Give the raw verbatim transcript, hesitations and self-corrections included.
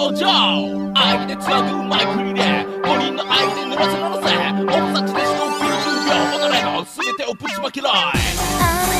登場愛でつなぐマイクリレー五人の愛で濡らせ濡らせ大さじでしのきゅうじゅうびょう己の全てをぶちまけろい